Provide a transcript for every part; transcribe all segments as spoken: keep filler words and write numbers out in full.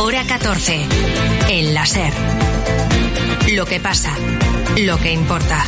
Hora catorce. En la SER. Lo que pasa, lo que importa.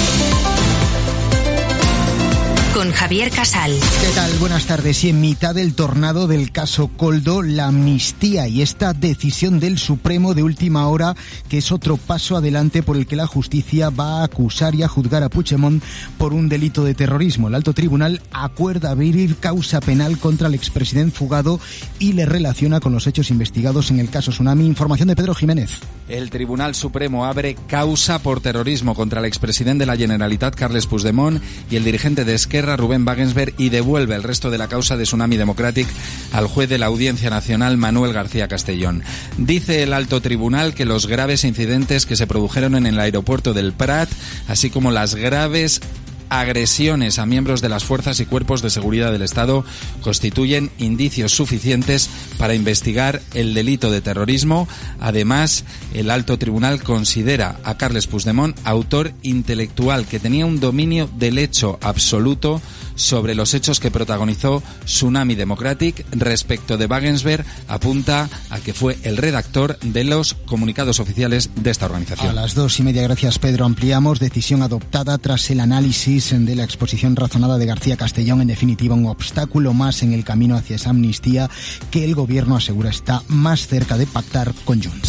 Con Javier Casal. ¿Qué tal? Buenas tardes. Y en mitad del tornado del caso Koldo, la amnistía y esta decisión del Supremo de última hora, que es otro paso adelante por el que la justicia va a acusar y a juzgar a Puigdemont por un delito de terrorismo. El alto tribunal acuerda abrir causa penal contra el expresidente fugado y le relaciona con los hechos investigados en el caso Tsunami. Información de Pedro Jiménez. El Tribunal Supremo abre causa por terrorismo contra el expresidente de la Generalitat, Carles Puigdemont, y el dirigente de Esquerra, Rubén Wagensberg, y devuelve el resto de la causa de Tsunami Democratic al juez de la Audiencia Nacional, Manuel García Castellón. Dice el alto tribunal que los graves incidentes que se produjeron en el aeropuerto del Prat, así como las graves agresiones a miembros de las fuerzas y cuerpos de seguridad del Estado constituyen indicios suficientes para investigar el delito de terrorismo. Además, el alto tribunal considera a Carles Puigdemont autor intelectual que tenía un dominio del hecho absoluto sobre los hechos que protagonizó Tsunami Democratic. Respecto de Wagensberg, apunta a que fue el redactor de los comunicados oficiales de esta organización. A las dos y media, gracias Pedro, ampliamos. Decisión adoptada tras el análisis de la exposición razonada de García Castellón. En definitiva, un obstáculo más en el camino hacia esa amnistía que el gobierno asegura está más cerca de pactar con Junts.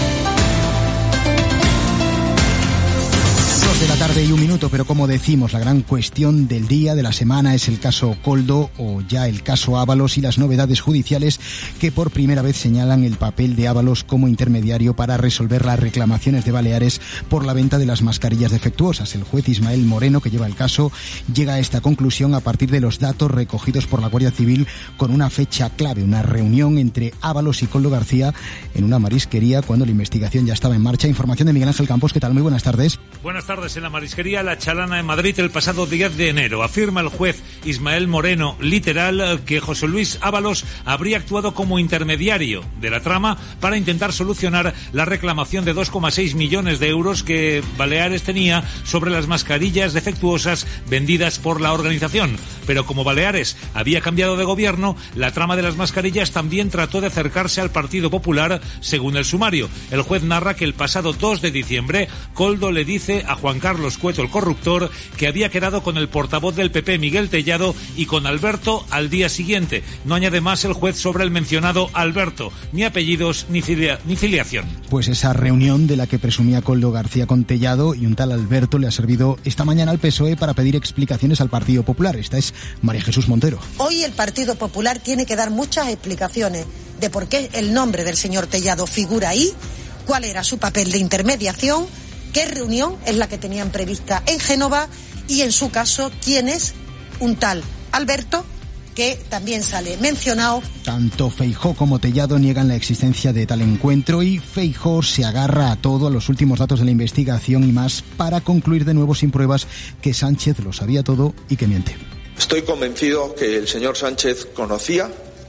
De la tarde y un minuto, pero como decimos, la gran cuestión del día, de la semana, es el caso Koldo, o ya el caso Ábalos, y las novedades judiciales que por primera vez señalan el papel de Ábalos como intermediario para resolver las reclamaciones de Baleares por la venta de las mascarillas defectuosas. El juez Ismael Moreno, que lleva el caso, llega a esta conclusión a partir de los datos recogidos por la Guardia Civil con una fecha clave, una reunión entre Ábalos y Koldo García en una marisquería cuando la investigación ya estaba en marcha. Información de Miguel Ángel Campos. ¿Qué tal? Muy buenas tardes. Buenas tardes. En la marisquería La Chalana en Madrid el pasado diez de enero. Afirma el juez Ismael Moreno, literal, que José Luis Ábalos habría actuado como intermediario de la trama para intentar solucionar la reclamación de dos coma seis millones de euros que Baleares tenía sobre las mascarillas defectuosas vendidas por la organización. Pero como Baleares había cambiado de gobierno, la trama de las mascarillas también trató de acercarse al Partido Popular, según el sumario. El juez narra que el pasado dos de diciembre, Koldo le dice a Juan Carlos Cueto, el corruptor, que había quedado con el portavoz del P P, Miguel Tellado, y con Alberto al día siguiente. No añade más el juez sobre el mencionado Alberto, ni apellidos ni, filia- ni filiación. Pues esa reunión de la que presumía Koldo García con Tellado y un tal Alberto le ha servido esta mañana al P S O E para pedir explicaciones al Partido Popular. Esta es María Jesús Montero. Hoy el Partido Popular tiene que dar muchas explicaciones de por qué el nombre del señor Tellado figura ahí, cuál era su papel de intermediación, qué reunión es la que tenían prevista en Génova y, en su caso, quién es un tal Alberto, que también sale mencionado. Tanto Feijóo como Tellado niegan la existencia de tal encuentro y Feijóo se agarra a todo, a los últimos datos de la investigación y más, para concluir de nuevo sin pruebas que Sánchez lo sabía todo y que miente. Estoy convencido que el señor Sánchez conocía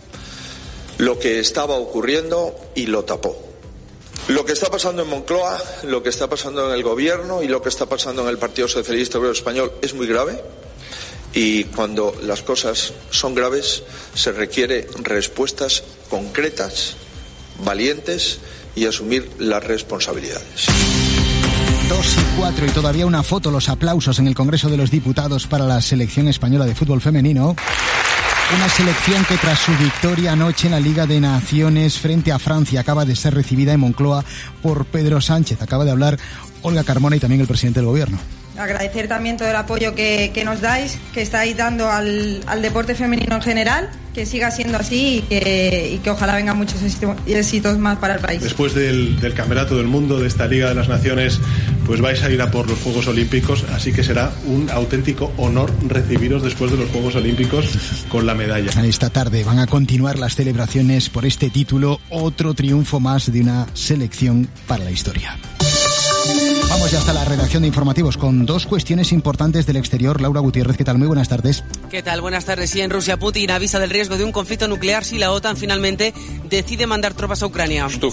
lo que estaba ocurriendo y lo tapó. Lo que está pasando en Moncloa, lo que está pasando en el gobierno y lo que está pasando en el Partido Socialista Obrero Español es muy grave, y cuando las cosas son graves se requiere respuestas concretas, valientes, y asumir las responsabilidades. Dos y cuatro y todavía una foto, los aplausos en el Congreso de los Diputados para la selección española de fútbol femenino. Una selección que tras su victoria anoche en la Liga de Naciones frente a Francia acaba de ser recibida en Moncloa por Pedro Sánchez. Acaba de hablar Olga Carmona y también el presidente del Gobierno. Agradecer también todo el apoyo que, que nos dais, que estáis dando al, al deporte femenino en general, que siga siendo así y que, y que ojalá vengan muchos éxitos más para el país. Después del, del Campeonato del Mundo, de esta Liga de las Naciones, pues vais a ir a por los Juegos Olímpicos, así que será un auténtico honor recibiros después de los Juegos Olímpicos con la medalla. Esta tarde van a continuar las celebraciones por este título, otro triunfo más de una selección para la historia. Vamos ya hasta la redacción de informativos con dos cuestiones importantes del exterior. Laura Gutiérrez, ¿qué tal? Muy buenas tardes. ¿Qué tal? Buenas tardes. Sí, en Rusia Putin avisa del riesgo de un conflicto nuclear si la OTAN finalmente decide mandar tropas a Ucrania. Un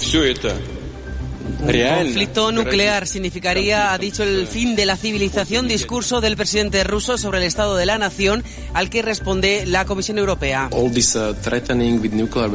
conflicto nuclear significaría, ha dicho, el fin de la civilización. Discurso del presidente ruso sobre el estado de la nación al que responde la Comisión Europea.